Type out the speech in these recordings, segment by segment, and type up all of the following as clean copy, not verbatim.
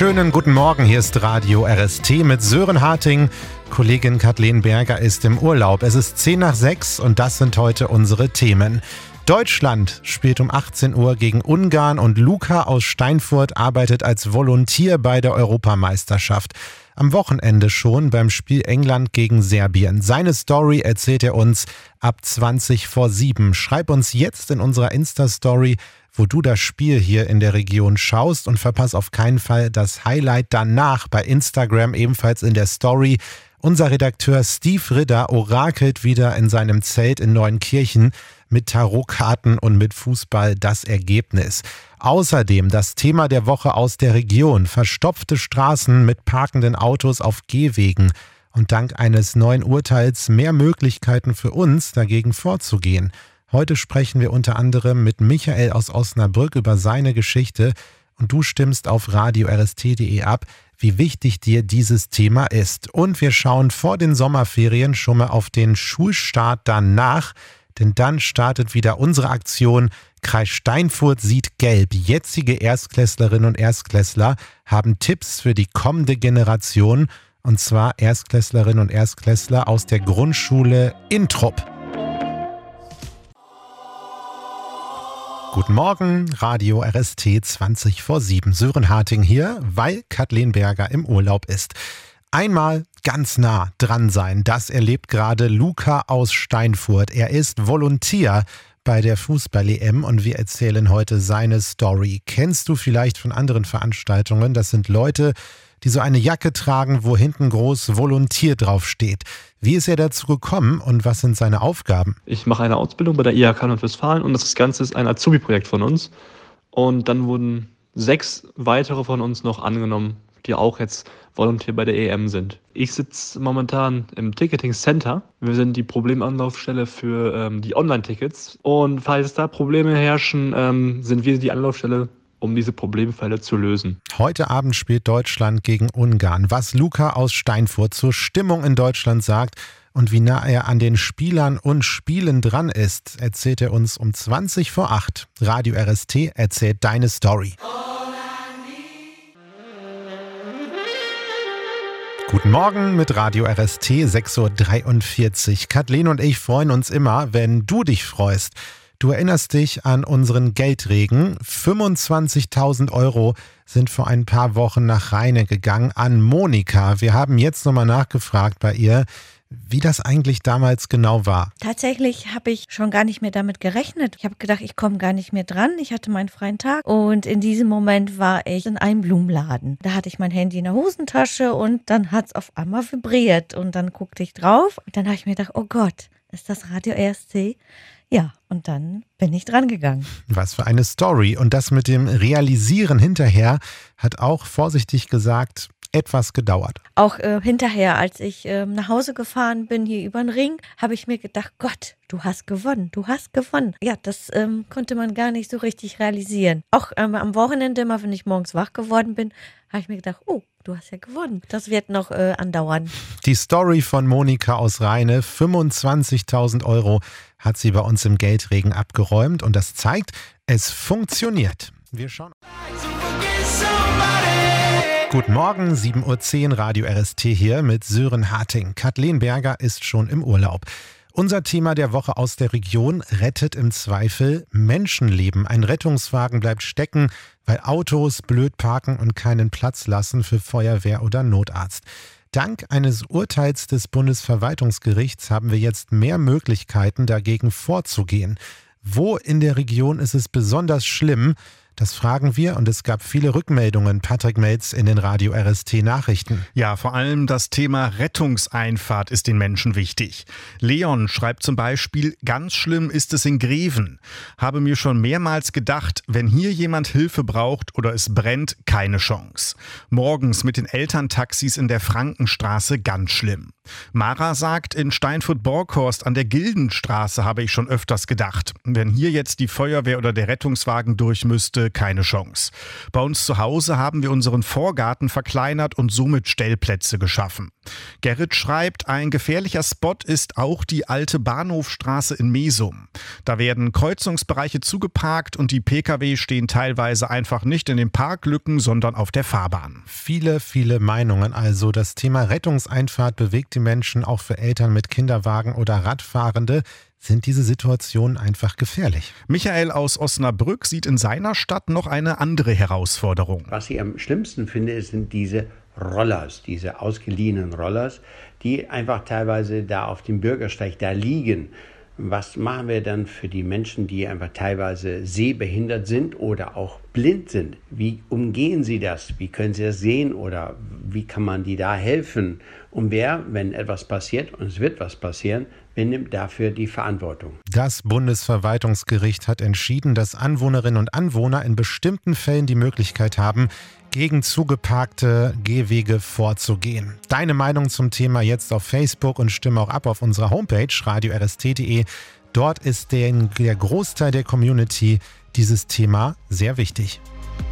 Schönen guten Morgen, hier ist Radio RST mit Sören Harting. Kollegin Kathleen Berger ist im Urlaub. Es ist 5:10 und das sind heute unsere Themen. Deutschland spielt um 18 Uhr gegen Ungarn und Luca aus Steinfurt arbeitet als Volontär bei der Europameisterschaft. Am Wochenende schon beim Spiel England gegen Serbien. Seine Story erzählt er uns ab 7:20. Schreib uns jetzt in unserer Insta-Story, wo du das Spiel hier in der Region schaust, und verpass auf keinen Fall das Highlight danach bei Instagram, ebenfalls in der Story. Unser Redakteur Steve Ridder orakelt wieder in seinem Zelt in Neuenkirchen mit Tarotkarten und mit Fußball das Ergebnis. Außerdem das Thema der Woche aus der Region: verstopfte Straßen mit parkenden Autos auf Gehwegen. Und dank eines neuen Urteils mehr Möglichkeiten für uns, dagegen vorzugehen. Heute sprechen wir unter anderem mit Michael aus Osnabrück über seine Geschichte, und du stimmst auf radio-rst.de ab, wie wichtig dir dieses Thema ist. Und wir schauen vor den Sommerferien schon mal auf den Schulstart danach, denn dann startet wieder unsere Aktion Kreis Steinfurt sieht gelb. Jetzige Erstklässlerinnen und Erstklässler haben Tipps für die kommende Generation, und zwar Erstklässlerinnen und Erstklässler aus der Grundschule Intrup. Guten Morgen, Radio RST 7:20. Sören Harting hier, weil Kathleen Berger im Urlaub ist. Einmal ganz nah dran sein, das erlebt gerade Luca aus Steinfurt. Er ist Volontär bei der Fußball-EM und wir erzählen heute seine Story. Kennst du vielleicht von anderen Veranstaltungen? Das sind Leute, die so eine Jacke tragen, wo hinten groß Volontär draufsteht. Wie ist er dazu gekommen und was sind seine Aufgaben? Ich mache eine Ausbildung bei der IHK Nordrhein-Westfalen und das Ganze ist ein Azubi-Projekt von uns. Und dann wurden 6 weitere von uns noch angenommen, die auch jetzt Volontär bei der EM sind. Ich sitze momentan im Ticketing Center. Wir sind die Problemanlaufstelle für die Online-Tickets. Und falls da Probleme herrschen, sind wir die Anlaufstelle, um diese Problemfälle zu lösen. Heute Abend spielt Deutschland gegen Ungarn. Was Luca aus Steinfurt zur Stimmung in Deutschland sagt und wie nah er an den Spielern und Spielen dran ist, erzählt er uns um 7:20. Radio RST erzählt deine Story. Guten Morgen mit Radio RST, 6:43 Uhr. Kathleen und ich freuen uns immer, wenn du dich freust. Du erinnerst dich an unseren Geldregen. 25.000 Euro sind vor ein paar Wochen nach Rheine gegangen an Monika. Wir haben jetzt nochmal nachgefragt bei ihr, wie das eigentlich damals genau war. Tatsächlich habe ich schon gar nicht mehr damit gerechnet. Ich habe gedacht, ich komme gar nicht mehr dran. Ich hatte meinen freien Tag und in diesem Moment war ich in einem Blumenladen. Da hatte ich mein Handy in der Hosentasche und dann hat es auf einmal vibriert und dann guckte ich drauf und dann habe ich mir gedacht, oh Gott, ist das Radio RST? Ja, und dann bin ich dran gegangen. Was für eine Story. Und das mit dem Realisieren hinterher hat auch, vorsichtig gesagt, etwas gedauert. Auch hinterher, als ich nach Hause gefahren bin, hier über den Ring, habe ich mir gedacht, Gott, du hast gewonnen, du hast gewonnen. Ja, das konnte man gar nicht so richtig realisieren. Auch am Wochenende, immer wenn ich morgens wach geworden bin, habe ich mir gedacht, oh, du hast ja gewonnen. Das wird noch andauern. Die Story von Monika aus Rheine, 25.000 Euro hat sie bei uns im Geldregen abgeräumt und das zeigt, es funktioniert. Wir schauen. Guten Morgen, 7:10 Uhr, Radio RST hier mit Sören Harting. Kathleen Berger ist schon im Urlaub. Unser Thema der Woche aus der Region: rettet im Zweifel Menschenleben. Ein Rettungswagen bleibt stecken, weil Autos blöd parken und keinen Platz lassen für Feuerwehr oder Notarzt. Dank eines Urteils des Bundesverwaltungsgerichts haben wir jetzt mehr Möglichkeiten, dagegen vorzugehen. Wo in der Region ist es besonders schlimm? Das fragen wir und es gab viele Rückmeldungen. Patrick Melz in den Radio RST Nachrichten. Ja, vor allem das Thema Rettungseinfahrt ist den Menschen wichtig. Leon schreibt zum Beispiel, ganz schlimm ist es in Greven. Habe mir schon mehrmals gedacht, wenn hier jemand Hilfe braucht oder es brennt, keine Chance. Morgens mit den Elterntaxis in der Frankenstraße ganz schlimm. Mara sagt, in Steinfurt-Borkhorst an der Gildenstraße habe ich schon öfters gedacht. Wenn hier jetzt die Feuerwehr oder der Rettungswagen durch müsste, heute keine Chance. Bei uns zu Hause haben wir unseren Vorgarten verkleinert und somit Stellplätze geschaffen. Gerrit schreibt, ein gefährlicher Spot ist auch die alte Bahnhofstraße in Mesum. Da werden Kreuzungsbereiche zugeparkt und die Pkw stehen teilweise einfach nicht in den Parklücken, sondern auf der Fahrbahn. Viele Meinungen also. Das Thema Rettungseinfahrt bewegt die Menschen, auch für Eltern mit Kinderwagen oder Radfahrende. Sind diese Situationen einfach gefährlich? Michael aus Osnabrück sieht in seiner Stadt noch eine andere Herausforderung. Was ich am schlimmsten finde, sind diese Rollers, diese ausgeliehenen Rollers, die einfach teilweise da auf dem Bürgersteig da liegen. Was machen wir dann für die Menschen, die einfach teilweise sehbehindert sind oder auch blind sind? Wie umgehen sie das? Wie können sie das sehen oder wie kann man die da helfen? Und wer, wenn etwas passiert, und es wird was passieren, wer nimmt dafür die Verantwortung? Das Bundesverwaltungsgericht hat entschieden, dass Anwohnerinnen und Anwohner in bestimmten Fällen die Möglichkeit haben, gegen zugeparkte Gehwege vorzugehen. Deine Meinung zum Thema jetzt auf Facebook und stimme auch ab auf unserer Homepage radio-rst.de. Dort ist der Großteil der Community dieses Thema sehr wichtig.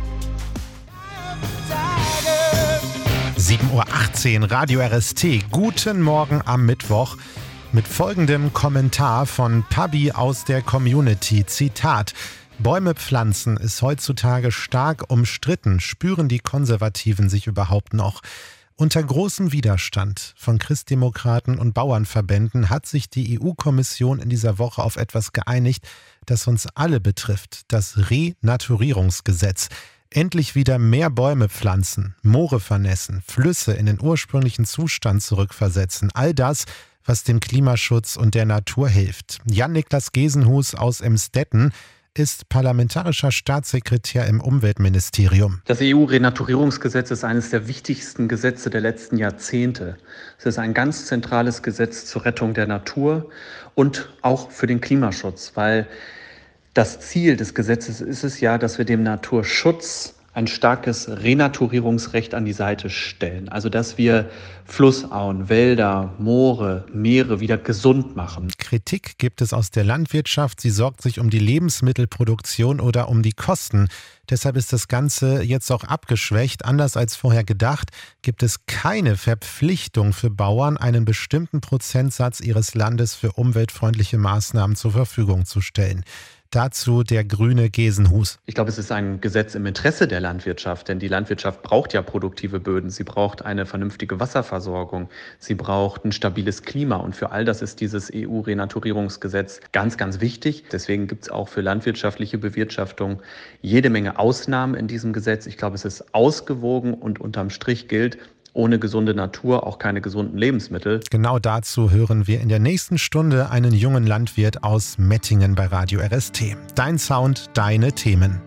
7:18 Uhr, Radio RST. Guten Morgen am Mittwoch mit folgendem Kommentar von Pabi aus der Community. Zitat: Bäume pflanzen ist heutzutage stark umstritten. Spüren die Konservativen sich überhaupt noch? Unter großem Widerstand von Christdemokraten und Bauernverbänden hat sich die EU-Kommission in dieser Woche auf etwas geeinigt, das uns alle betrifft: das Renaturierungsgesetz. Endlich wieder mehr Bäume pflanzen, Moore vernässen, Flüsse in den ursprünglichen Zustand zurückversetzen. All das, was dem Klimaschutz und der Natur hilft. Jan-Niklas Gesenhus aus Emstetten ist parlamentarischer Staatssekretär im Umweltministerium. Das EU-Renaturierungsgesetz ist eines der wichtigsten Gesetze der letzten Jahrzehnte. Es ist ein ganz zentrales Gesetz zur Rettung der Natur und auch für den Klimaschutz, weil das Ziel des Gesetzes ist es ja, dass wir dem Naturschutz ein starkes Renaturierungsrecht an die Seite stellen. Also dass wir Flussauen, Wälder, Moore, Meere wieder gesund machen. Kritik gibt es aus der Landwirtschaft. Sie sorgt sich um die Lebensmittelproduktion oder um die Kosten. Deshalb ist das Ganze jetzt auch abgeschwächt. Anders als vorher gedacht, gibt es keine Verpflichtung für Bauern, einen bestimmten Prozentsatz ihres Landes für umweltfreundliche Maßnahmen zur Verfügung zu stellen. Dazu der grüne Gesenhus. Ich glaube, es ist ein Gesetz im Interesse der Landwirtschaft, denn die Landwirtschaft braucht ja produktive Böden. Sie braucht eine vernünftige Wasserversorgung. Sie braucht ein stabiles Klima. Und für all das ist dieses EU-Renaturierungsgesetz ganz, ganz wichtig. Deswegen gibt es auch für landwirtschaftliche Bewirtschaftung jede Menge Ausnahmen in diesem Gesetz. Ich glaube, es ist ausgewogen und unterm Strich gilt: ohne gesunde Natur auch keine gesunden Lebensmittel. Genau dazu hören wir in der nächsten Stunde einen jungen Landwirt aus Mettingen bei Radio RST. Dein Sound, deine Themen.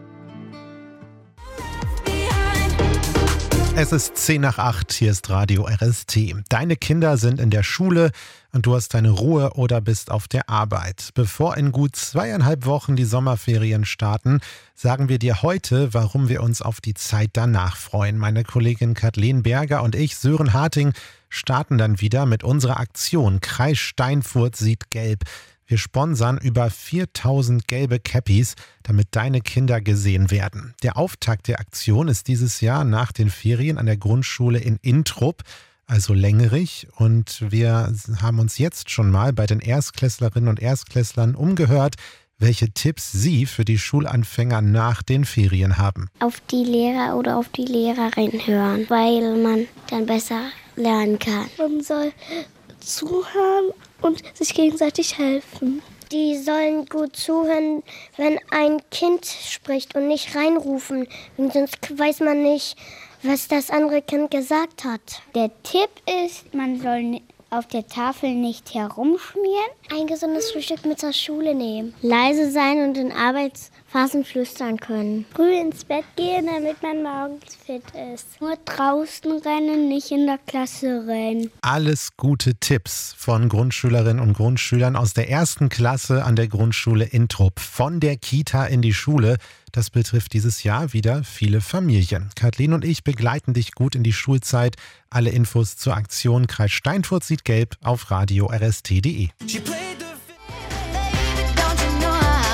Es ist 7:10, hier ist Radio RST. Deine Kinder sind in der Schule und du hast deine Ruhe oder bist auf der Arbeit. Bevor in gut 2,5 Wochen die Sommerferien starten, sagen wir dir heute, warum wir uns auf die Zeit danach freuen. Meine Kollegin Kathleen Berger und ich, Sören Harting, starten dann wieder mit unserer Aktion Kreis Steinfurt sieht gelb. Wir sponsern über 4.000 gelbe Cappies, damit deine Kinder gesehen werden. Der Auftakt der Aktion ist dieses Jahr nach den Ferien an der Grundschule in Inntrup, also Längerich. Und wir haben uns jetzt schon mal bei den Erstklässlerinnen und Erstklässlern umgehört, welche Tipps sie für die Schulanfänger nach den Ferien haben. Auf die Lehrer oder auf die Lehrerin hören, weil man dann besser lernen kann. Man soll zuhören und sich gegenseitig helfen. Die sollen gut zuhören, wenn ein Kind spricht und nicht reinrufen, sonst weiß man nicht, was das andere Kind gesagt hat. Der Tipp ist, man soll auf der Tafel nicht herumschmieren. Ein gesundes Frühstück mit zur Schule nehmen. Leise sein und in Arbeitsphasen flüstern können. Früh ins Bett gehen, damit man morgens fit ist. Nur draußen rennen, nicht in der Klasse rennen. Alles gute Tipps von Grundschülerinnen und Grundschülern aus der 1. Klasse an der Grundschule Inntrup. Von der Kita in die Schule. Das betrifft dieses Jahr wieder viele Familien. Kathleen und ich begleiten dich gut in die Schulzeit. Alle Infos zur Aktion Kreis Steinfurt sieht gelb auf radio-rst.de.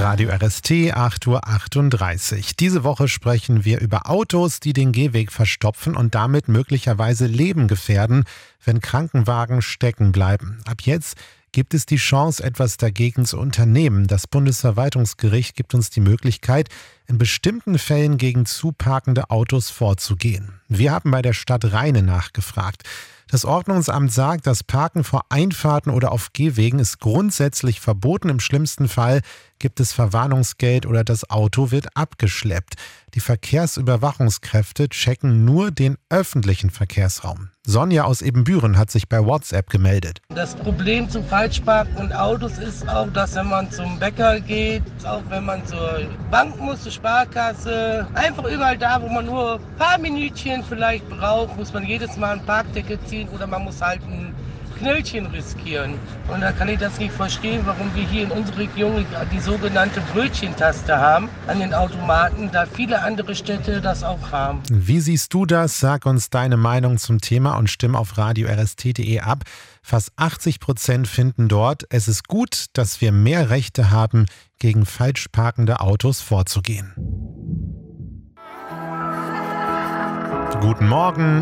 Radio RST, 8:38 Uhr. Diese Woche sprechen wir über Autos, die den Gehweg verstopfen und damit möglicherweise Leben gefährden, wenn Krankenwagen stecken bleiben. Ab jetzt gibt es die Chance, etwas dagegen zu unternehmen. Das Bundesverwaltungsgericht gibt uns die Möglichkeit, in bestimmten Fällen gegen zu parkende Autos vorzugehen. Wir haben bei der Stadt Rheine nachgefragt. Das Ordnungsamt sagt, das Parken vor Einfahrten oder auf Gehwegen ist grundsätzlich verboten. Im schlimmsten Fall gibt es Verwarnungsgeld oder das Auto wird abgeschleppt. Die Verkehrsüberwachungskräfte checken nur den öffentlichen Verkehrsraum. Sonja aus Ebenbüren hat sich bei WhatsApp gemeldet. Das Problem zu Falschparken und Autos ist auch, dass wenn man zum Bäcker geht, auch wenn man zur Bank muss, zur Sparkasse, einfach überall da, wo man nur ein paar Minütchen vielleicht braucht, muss man jedes Mal ein Parkticket ziehen oder man muss halt ein Knöllchen riskieren. Und da kann ich das nicht verstehen, warum wir hier in unserer Region die sogenannte Brötchentaste haben an den Automaten, da viele andere Städte das auch haben. Wie siehst du das? Sag uns deine Meinung zum Thema und stimm auf radio-rst.de ab. Fast 80% finden dort, es ist gut, dass wir mehr Rechte haben, gegen falsch parkende Autos vorzugehen. Guten Morgen,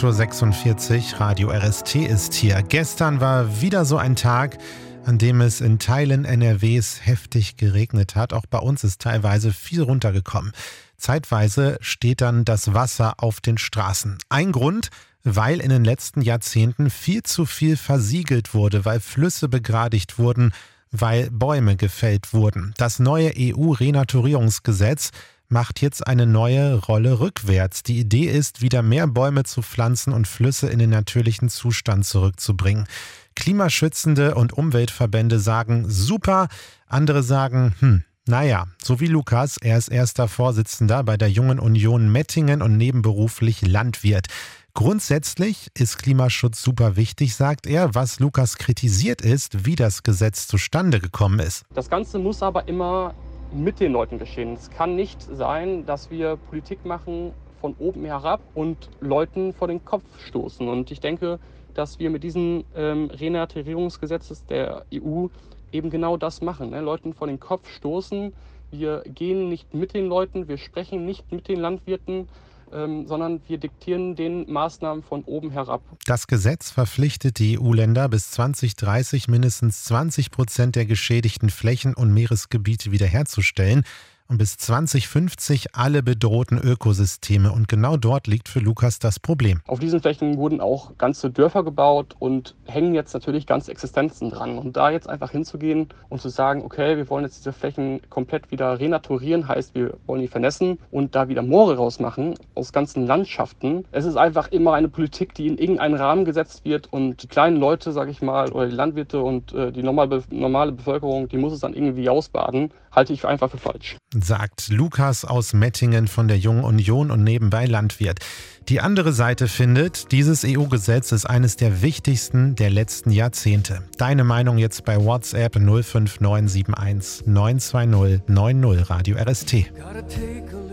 8:46 Uhr, Radio RST ist hier. Gestern war wieder so ein Tag, an dem es in Teilen NRWs heftig geregnet hat. Auch bei uns ist teilweise viel runtergekommen. Zeitweise steht dann das Wasser auf den Straßen. Ein Grund, weil in den letzten Jahrzehnten viel zu viel versiegelt wurde, weil Flüsse begradigt wurden, weil Bäume gefällt wurden. Das neue EU-Renaturierungsgesetz macht jetzt eine neue Rolle rückwärts. Die Idee ist, wieder mehr Bäume zu pflanzen und Flüsse in den natürlichen Zustand zurückzubringen. Klimaschützende und Umweltverbände sagen super, andere sagen, naja, so wie Lukas, er ist erster Vorsitzender bei der Jungen Union Mettingen und nebenberuflich Landwirt. Grundsätzlich ist Klimaschutz super wichtig, sagt er. Was Lukas kritisiert ist, wie das Gesetz zustande gekommen ist. Das Ganze muss aber immer mit den Leuten geschehen. Es kann nicht sein, dass wir Politik machen von oben herab und Leuten vor den Kopf stoßen. Und ich denke, dass wir mit diesem Renaturierungsgesetz der EU eben genau das machen. Leuten vor den Kopf stoßen. Wir gehen nicht mit den Leuten, wir sprechen nicht mit den Landwirten, sondern wir diktieren den Maßnahmen von oben herab. Das Gesetz verpflichtet die EU-Länder, bis 2030 mindestens 20% der geschädigten Flächen und Meeresgebiete wiederherzustellen und bis 2050 alle bedrohten Ökosysteme. Und genau dort liegt für Lukas das Problem. Auf diesen Flächen wurden auch ganze Dörfer gebaut und hängen jetzt natürlich ganze Existenzen dran. Und da jetzt einfach hinzugehen und zu sagen, okay, wir wollen jetzt diese Flächen komplett wieder renaturieren, heißt, wir wollen die vernässen und da wieder Moore rausmachen aus ganzen Landschaften. Es ist einfach immer eine Politik, die in irgendeinen Rahmen gesetzt wird und die kleinen Leute, sage ich mal, oder die Landwirte und die normale Bevölkerung, die muss es dann irgendwie ausbaden, halte ich einfach für falsch. Sagt Lukas aus Mettingen von der Jungen Union und nebenbei Landwirt. Die andere Seite findet, dieses EU-Gesetz ist eines der wichtigsten der letzten Jahrzehnte. Deine Meinung jetzt bei WhatsApp 05971 920 90 Radio RST.